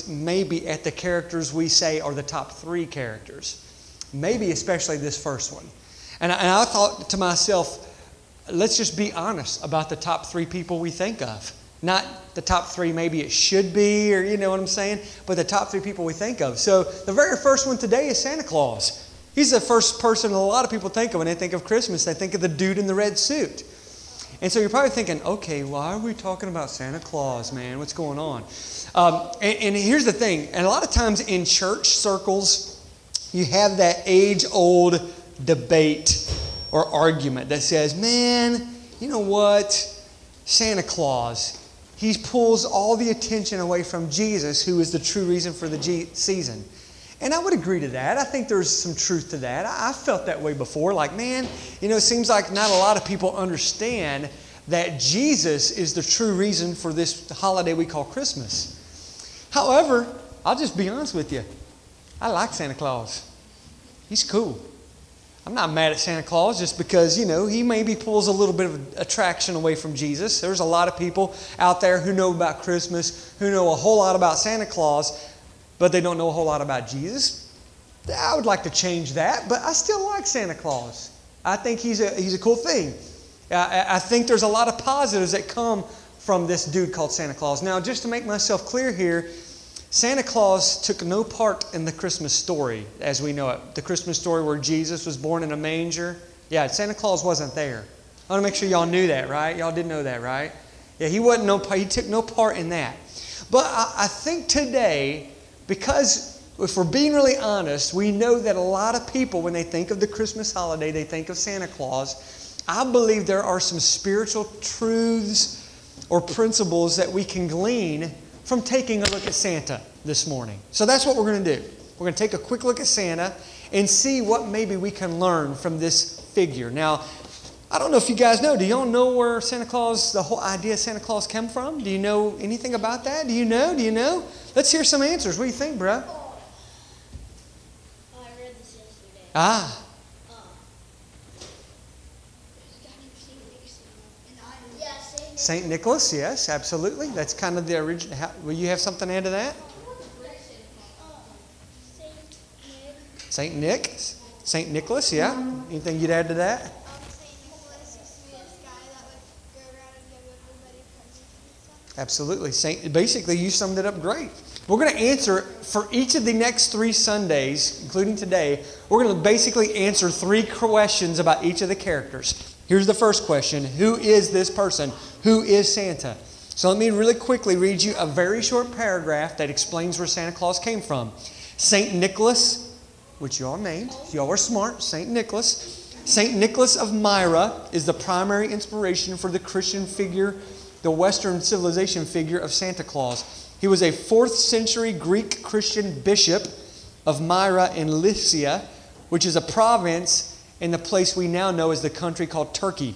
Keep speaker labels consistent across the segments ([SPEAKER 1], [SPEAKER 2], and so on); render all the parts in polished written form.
[SPEAKER 1] maybe at the characters we say are the top 3 characters. Maybe especially this first one. And I thought to myself, let's just be honest about the top 3 people we think of. Not the top 3 maybe it should be, or you know what I'm saying, but the top 3 people we think of. So the very first one today is Santa Claus. He's the first person a lot of people think of when they think of Christmas. They think of the dude in the red suit. And so you're probably thinking, okay, why are we talking about Santa Claus, man? What's going on? And here's the thing. And a lot of times in church circles, you have that age-old debate or argument that says, man, you know what? Santa Claus, he pulls all the attention away from Jesus, who is the true reason for the season. And I would agree to that. I think there's some truth to that. I felt that way before. Like, man, you know, it seems like not a lot of people understand that Jesus is the true reason for this holiday we call Christmas. However, I'll just be honest with you. I like Santa Claus. He's cool. I'm not mad at Santa Claus just because, you know, he maybe pulls a little bit of attraction away from Jesus. There's a lot of people out there who know about Christmas, who know a whole lot about Santa Claus, but they don't know a whole lot about Jesus. I would like to change that, but I still like Santa Claus. I think he's a cool thing. I think there's a lot of positives that come from this dude called Santa Claus. Now, just to make myself clear here, Santa Claus took no part in the Christmas story as we know it. The Christmas story where Jesus was born in a manger. Yeah, Santa Claus wasn't there. I want to make sure y'all knew that, right? Y'all did know that, right? Yeah, he took no part in that. But I think today, because if we're being really honest, we know that a lot of people, when they think of the Christmas holiday, they think of Santa Claus. I believe there are some spiritual truths or principles that we can glean from taking a look at Santa this morning. So that's what we're going to do. We're going to take a quick look at Santa and see what maybe we can learn from this figure. Now, I don't know if you guys know. Do y'all know where Santa Claus, the whole idea of Santa Claus came from? Do you know anything about that? Do you know? Do you know? Let's hear some answers. What do you think, bro?
[SPEAKER 2] I read this yesterday.
[SPEAKER 1] Ah. St. Nicholas, yes, absolutely. That's kind of the original. Will you have something to add to that? St. Nick. St. Nicholas, yeah. Anything you'd add to that?
[SPEAKER 3] St. Nicholas used to be this guy that would go around and give everybody presents and stuff.
[SPEAKER 1] Absolutely. Basically, you summed it up great. We're going to answer for each of the next 3 Sundays, including today, we're going to basically answer 3 questions about each of the characters. Here's the first question. Who is this person? Who is Santa? So let me really quickly read you a very short paragraph that explains where Santa Claus came from. St. Nicholas, which you all named. You all are smart. St. Nicholas. St. Nicholas of Myra is the primary inspiration for the Christian figure, the Western civilization figure of Santa Claus. He was a 4th century Greek Christian bishop of Myra in Lycia, which is a province in the place we now know as the country called Turkey.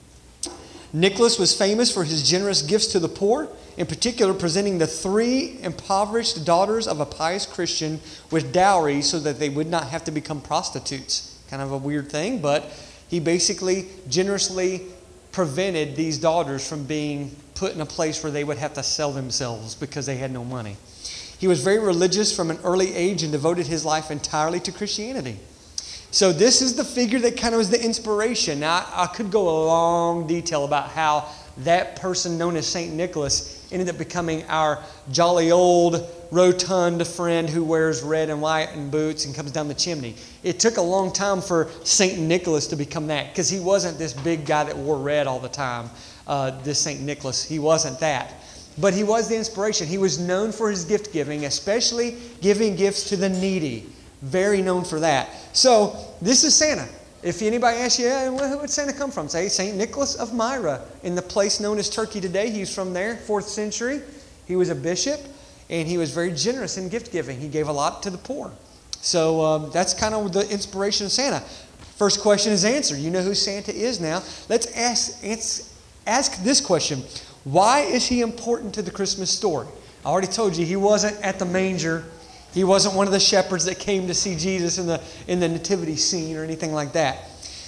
[SPEAKER 1] Nicholas was famous for his generous gifts to the poor, in particular presenting the 3 impoverished daughters of a pious Christian with dowries so that they would not have to become prostitutes. Kind of a weird thing, but he basically generously prevented these daughters from being put in a place where they would have to sell themselves because they had no money. He was very religious from an early age and devoted his life entirely to Christianity. So this is the figure that kind of was the inspiration. Now, I could go a long detail about how that person known as St. Nicholas ended up becoming our jolly old rotund friend who wears red and white and boots and comes down the chimney. It took a long time for St. Nicholas to become that because he wasn't this big guy that wore red all the time, this St. Nicholas. He wasn't that. But he was the inspiration. He was known for his gift giving, especially giving gifts to the needy. Very known for that. So, this is Santa. If anybody asks you, where did Santa come from? Say, St. Nicholas of Myra, in the place known as Turkey today. He's from there, 4th century. He was a bishop, and he was very generous in gift giving. He gave a lot to the poor. So, that's kind of the inspiration of Santa. First question is answered. You know who Santa is now. Let's ask this question. Why is he important to the Christmas story? I already told you, he wasn't at the manger. He wasn't one of the shepherds that came to see Jesus in the nativity scene or anything like that.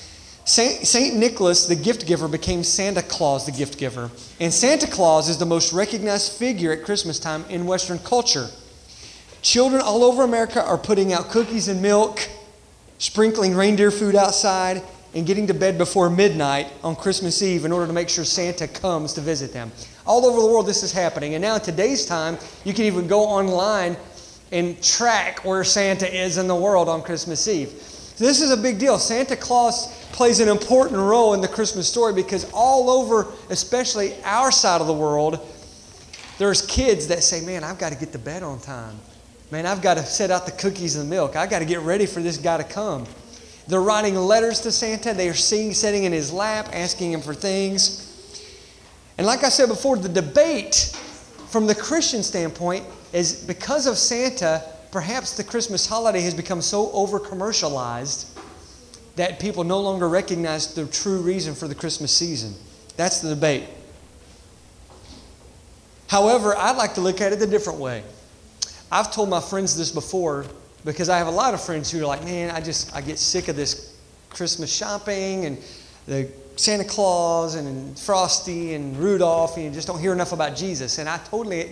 [SPEAKER 1] St. Nicholas, the gift giver, became Santa Claus, the gift giver. And Santa Claus is the most recognized figure at Christmas time in Western culture. Children all over America are putting out cookies and milk, sprinkling reindeer food outside, and getting to bed before midnight on Christmas Eve in order to make sure Santa comes to visit them. All over the world, this is happening. And now in today's time, you can even go online and track where Santa is in the world on Christmas Eve. So this is a big deal. Santa Claus plays an important role in the Christmas story because all over, especially our side of the world, there's kids that say, man, I've got to get to bed on time. Man, I've got to set out the cookies and milk. I've got to get ready for this guy to come. They're writing letters to Santa. They are sitting in his lap, asking him for things. And like I said before, the debate from the Christian standpoint is because of Santa, perhaps the Christmas holiday has become so over-commercialized that people no longer recognize the true reason for the Christmas season. That's the debate. However, I'd like to look at it a different way. I've told my friends this before because I have a lot of friends who are like, man, I get sick of this Christmas shopping and the Santa Claus and Frosty and Rudolph, and you just don't hear enough about Jesus. And I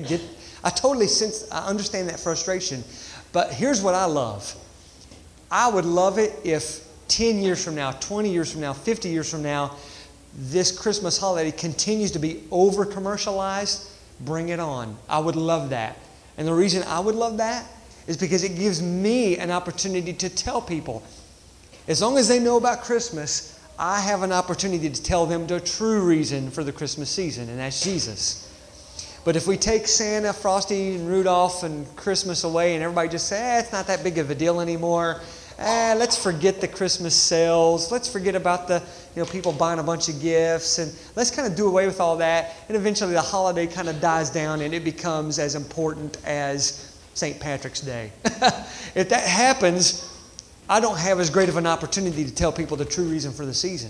[SPEAKER 1] understand that frustration. But here's what I love. I would love it if 10 years from now, 20 years from now, 50 years from now, this Christmas holiday continues to be over-commercialized. Bring it on. I would love that. And the reason I would love that is because it gives me an opportunity to tell people. As long as they know about Christmas, I have an opportunity to tell them the true reason for the Christmas season, and that's Jesus. But if we take Santa, Frosty, and Rudolph and Christmas away and everybody just say, it's not that big of a deal anymore. Let's forget the Christmas sales. Let's forget about the people buying a bunch of gifts. And let's kind of do away with all that. And eventually the holiday kind of dies down and it becomes as important as St. Patrick's Day. If that happens, I don't have as great of an opportunity to tell people the true reason for the season.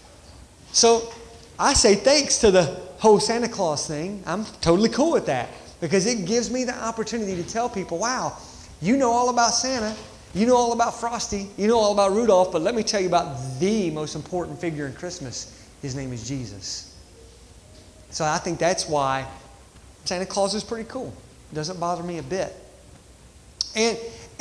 [SPEAKER 1] So I say thanks to the whole Santa Claus thing. I'm totally cool with that because it gives me the opportunity to tell people, wow, you know all about Santa. You know all about Frosty. You know all about Rudolph. But let me tell you about the most important figure in Christmas. His name is Jesus. So I think that's why Santa Claus is pretty cool. It doesn't bother me a bit. And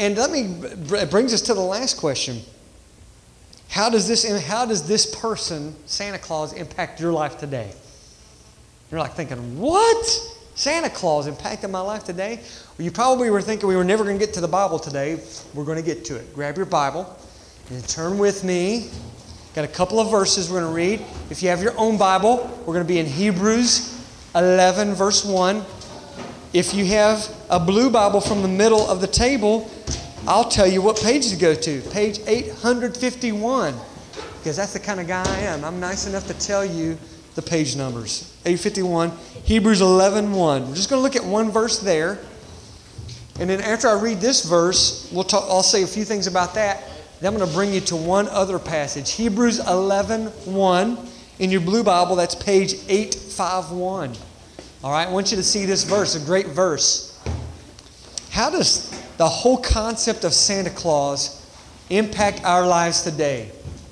[SPEAKER 1] it brings us to the last question. How does this person, Santa Claus, impact your life today? You're like thinking, what? Santa Claus impacted my life today? Well, you probably were thinking we were never going to get to the Bible today. We're going to get to it. Grab your Bible and turn with me. Got a couple of verses we're going to read. If you have your own Bible, we're going to be in Hebrews 11, verse 1. If you have a blue Bible from the middle of the table, I'll tell you what page to go to. Page 851. Because that's the kind of guy I am. I'm nice enough to tell you the page numbers. 851, Hebrews 11:1. We're just going to look at one verse there. And then after I read this verse, I'll say a few things about that. Then I'm going to bring you to one other passage. Hebrews 11:1. In your blue Bible, that's page 851. All right, I want you to see this verse, a great verse. How does the whole concept of Santa Claus impact our lives today?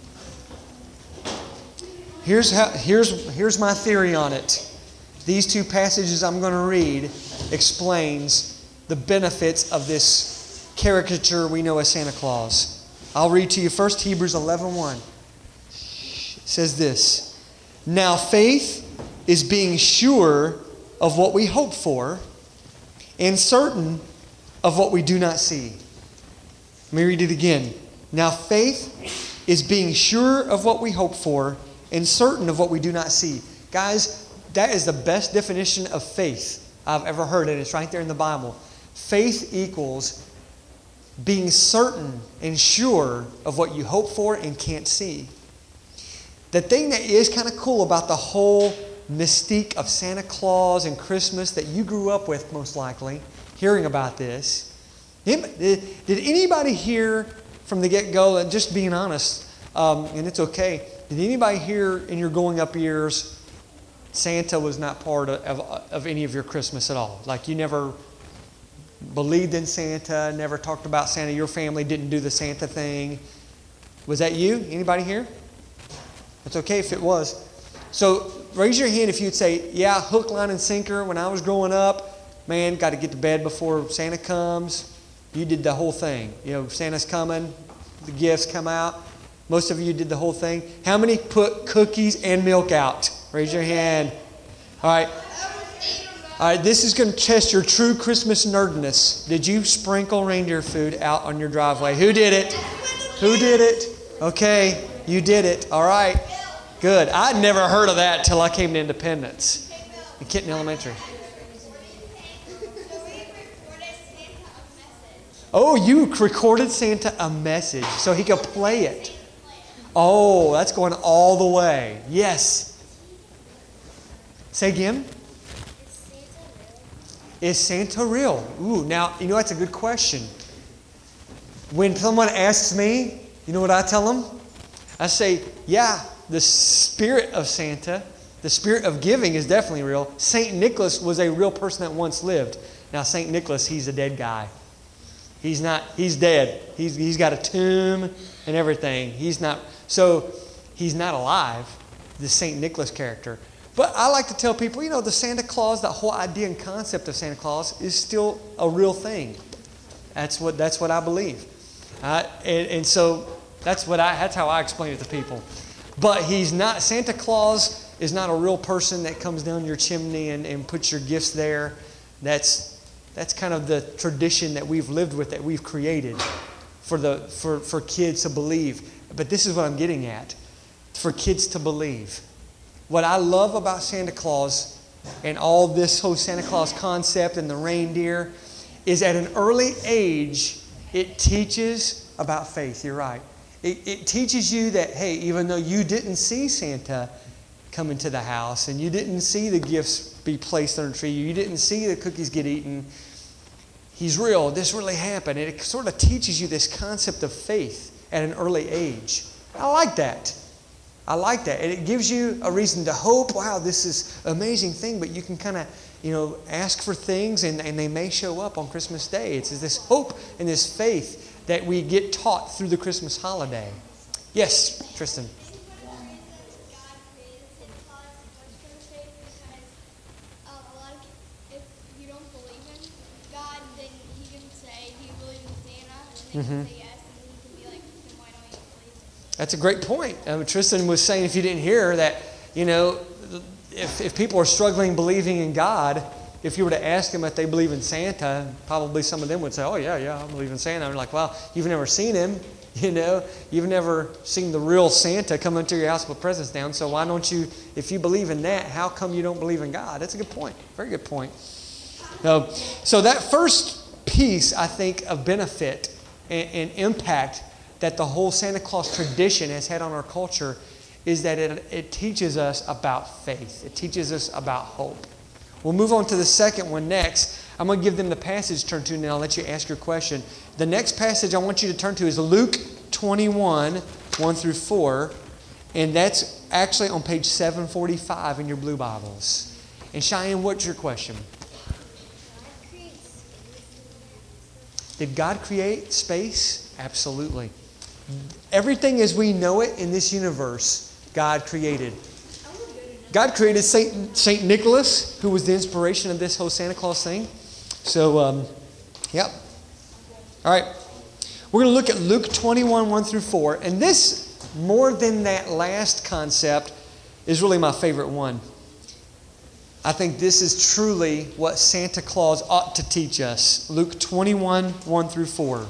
[SPEAKER 1] Here's my theory on it. These two passages I'm going to read explains the benefits of this caricature we know as Santa Claus. I'll read to you first Hebrews 11:1. It says this, now faith is being sure of what we hope for and certain of what we do not see. Let me read it again. Now faith is being sure of what we hope for and certain of what we do not see. Guys, that is the best definition of faith I've ever heard, and it's right there in the Bible. Faith equals being certain and sure of what you hope for and can't see. The thing that is kind of cool about the whole mystique of Santa Claus and Christmas that you grew up with, most likely, hearing about this, did anybody here from the get-go, and just being honest, and it's okay, did anybody here in your growing up years, Santa was not part of any of your Christmas at all? Like you never believed in Santa, never talked about Santa, your family didn't do the Santa thing. Was that you? Anybody here? It's okay if it was. So raise your hand if you'd say, yeah, hook, line, and sinker. When I was growing up, man, got to get to bed before Santa comes. You did the whole thing. You know, Santa's coming, the gifts come out. Most of you did the whole thing. How many put cookies and milk out? Raise your hand. All right. All right, this is going to test your true Christmas nerdness. Did you sprinkle reindeer food out on your driveway? Who did it? Who did it? Okay, you did it. All right, good. I'd never heard of that till I came to Independence in Kitten Elementary. Oh, you recorded Santa a message so he could play it. Oh, that's going all the way. Yes. Say again. Is Santa real? Ooh, now, you know, that's a good question. When someone asks me, you know what I tell them? I say, yeah, the spirit of Santa, the spirit of giving is definitely real. St. Nicholas was a real person that once lived. Now, St. Nicholas, he's a dead guy. He's dead. He's got a tomb and everything. He's not alive, the St. Nicholas character. But I like to tell people, you know, the Santa Claus, that whole idea and concept of Santa Claus is still a real thing. That's what I believe. And so that's how I explain it to people. But Santa Claus is not a real person that comes down your chimney and puts your gifts there. That's kind of the tradition that we've lived with, that we've created for kids to believe. But this is what I'm getting at. For kids to believe. What I love about Santa Claus and all this whole Santa Claus concept and the reindeer is at an early age, it teaches about faith. You're right. It teaches you that, hey, even though you didn't see Santa come into the house and you didn't see the gifts be placed on the tree, you didn't see the cookies get eaten, he's real. This really happened. And it sort of teaches you this concept of faith at an early age. I like that. And it gives you a reason to hope. Wow, this is an amazing thing. But you can kind of, you know, ask for things and they may show up on Christmas Day. It's this hope and this faith that we get taught through the Christmas holiday. Yes, Tristan. Mm-hmm. That's a great point. Tristan was saying, if you didn't hear that, you know, if people are struggling believing in God, if you were to ask them if they believe in Santa, probably some of them would say, oh, yeah, I believe in Santa. I'm like, well, you've never seen him, you know. You've never seen the real Santa come into your house with presents down. So why don't you, if you believe in that, how come you don't believe in God? That's a good point. Very good point. So that first piece, I think, of benefit and impact that the whole Santa Claus tradition has had on our culture is that it teaches us about faith. It teaches us about hope. We'll move on to the second one next. I'm going to give them the passage to turn to, and then I'll let you ask your question. The next passage I want you to turn to is Luke 21, 1 through 4. And that's actually on page 745 in your blue Bibles. And Cheyenne, what's your question? Did God create space? Absolutely. Everything as we know it in this universe, God created. God created Saint Nicholas, who was the inspiration of this whole Santa Claus thing. So, yep. All right. We're going to look at Luke 21, 1 through 4. And this, more than that last concept, is really my favorite one. I think this is truly what Santa Claus ought to teach us. Luke 21, 1 through 4.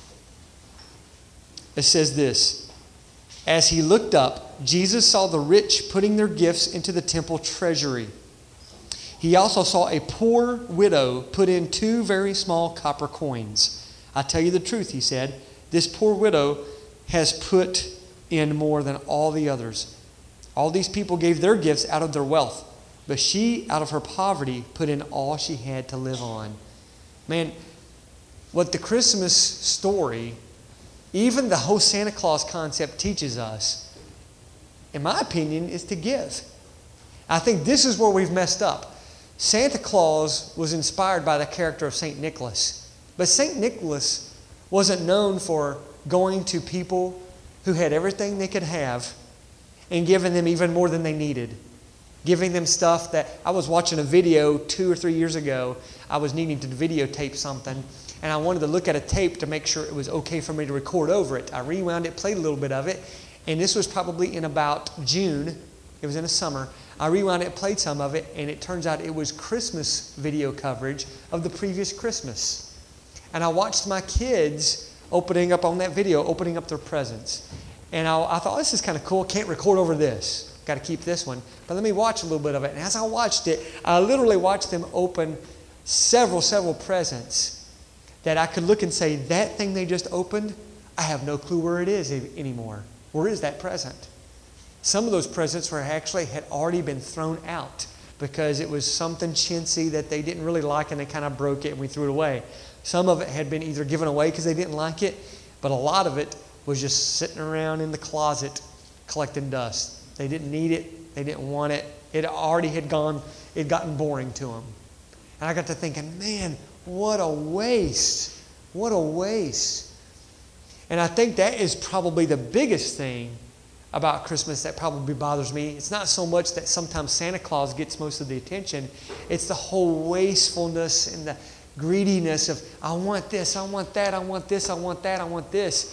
[SPEAKER 1] It says this: As he looked up, Jesus saw the rich putting their gifts into the temple treasury. He also saw a poor widow put in 2 very small copper coins. I tell you the truth, he said, this poor widow has put in more than all the others. All these people gave their gifts out of their wealth, but she, out of her poverty, put in all she had to live on. Man, what the Christmas story, even the whole Santa Claus concept teaches us, in my opinion, is to give. I think this is where we've messed up. Santa Claus was inspired by the character of St. Nicholas. But St. Nicholas wasn't known for going to people who had everything they could have and giving them even more than they needed. Giving them stuff that I was watching a video 2 or 3 years ago. I was needing to videotape something, and I wanted to look at a tape to make sure it was okay for me to record over it. I rewound it, played a little bit of it, and this was probably in about June. It was in the summer. I rewound it, played some of it, and it turns out it was Christmas video coverage of the previous Christmas. And I watched my kids opening up on that video, opening up their presents. And I thought, this is kind of cool. Can't record over this. Got to keep this one. But let me watch a little bit of it. And as I watched it, I literally watched them open several presents that I could look and say, that thing they just opened, I have no clue where it is anymore. Where is that present? Some of those presents had already been thrown out because it was something chintzy that they didn't really like and they kind of broke it and we threw it away. Some of it had been either given away because they didn't like it, but a lot of it was just sitting around in the closet collecting dust. They didn't need it. They didn't want it. It had gotten boring to them. And I got to thinking, man, what a waste. What a waste. And I think that is probably the biggest thing about Christmas that probably bothers me. It's not so much that sometimes Santa Claus gets most of the attention. It's the whole wastefulness and the greediness of, I want this, I want that, I want this, I want that, I want this.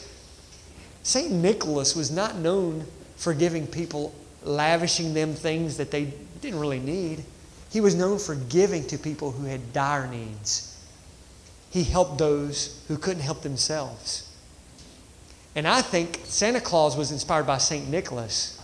[SPEAKER 1] St. Nicholas was not known for giving people, lavishing them things that they didn't really need. He was known for giving to people who had dire needs. He helped those who couldn't help themselves. And I think Santa Claus was inspired by St. Nicholas.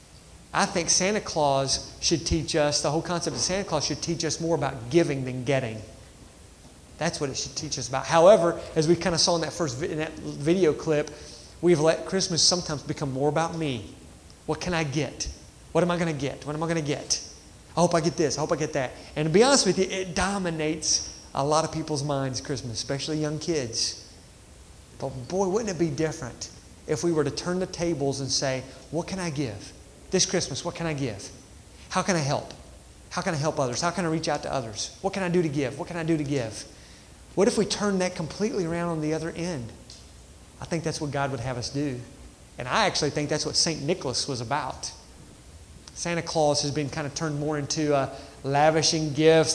[SPEAKER 1] I think Santa Claus should teach us, the whole concept of Santa Claus should teach us more about giving than getting. That's what it should teach us about. However, as we kind of saw in that video clip, we've let Christmas sometimes become more about me. What can I get? What am I going to get? What am I going to get? I hope I get this. I hope I get that. And to be honest with you, it dominates a lot of people's minds, Christmas, especially young kids. But boy, wouldn't it be different if we were to turn the tables and say, what can I give? This Christmas, what can I give? How can I help? How can I help others? How can I reach out to others? What can I do to give? What can I do to give? What if we turn that completely around on the other end? I think that's what God would have us do. And I actually think that's what St. Nicholas was about. Santa Claus has been kind of turned more into lavishing gifts.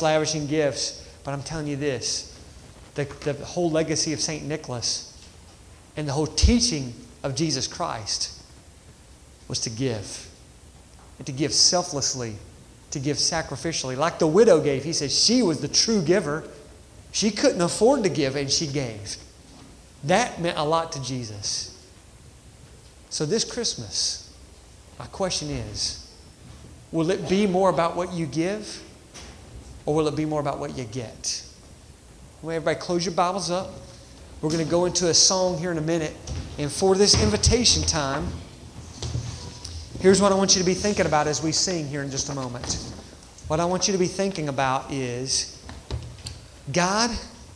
[SPEAKER 1] But I'm telling you this, the whole legacy of St. Nicholas and the whole teaching of Jesus Christ was to give. And to give selflessly, to give sacrificially. Like the widow gave. He said she was the true giver. She couldn't afford to give, and she gave. That meant a lot to Jesus. So this Christmas, my question is, will it be more about what you give, or will it be more about what you get? Well, everybody close your Bibles up. We're going to go into a song here in a minute. And for this invitation time, here's what I want you to be thinking about as we sing here in just a moment. What I want you to be thinking about is, God,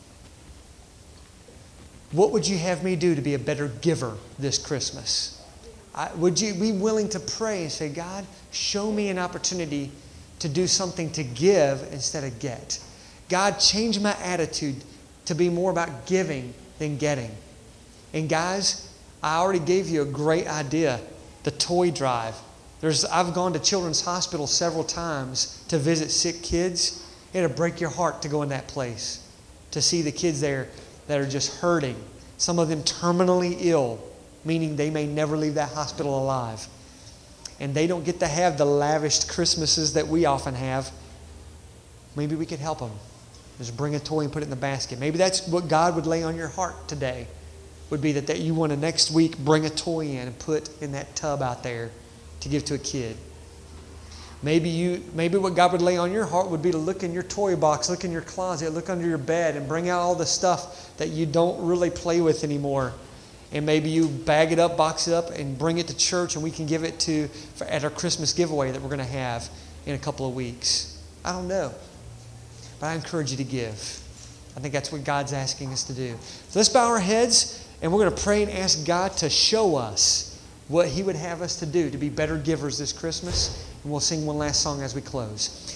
[SPEAKER 1] what would you have me do to be a better giver this Christmas? Would you be willing to pray and say, God, show me an opportunity to do something to give instead of get. God, change my attitude to be more about giving than getting. And guys, I already gave you a great idea, the toy drive. I've gone to Children's Hospital several times to visit sick kids. It'll break your heart to go in that place, to see the kids there that are just hurting. Some of them terminally ill, meaning they may never leave that hospital alive. And they don't get to have the lavished Christmases that we often have. Maybe we could help them. Just bring a toy and put it in the basket. Maybe that's what God would lay on your heart today, would be that you want to next week bring a toy in and put in that tub out there to give to a kid. Maybe what God would lay on your heart would be to look in your toy box, look in your closet, look under your bed, and bring out all the stuff that you don't really play with anymore. And maybe you bag it up, box it up, and bring it to church, and we can give it at our Christmas giveaway that we're going to have in a couple of weeks. I don't know. But I encourage you to give. I think that's what God's asking us to do. So let's bow our heads, and we're going to pray and ask God to show us what He would have us to do to be better givers this Christmas. And we'll sing one last song as we close.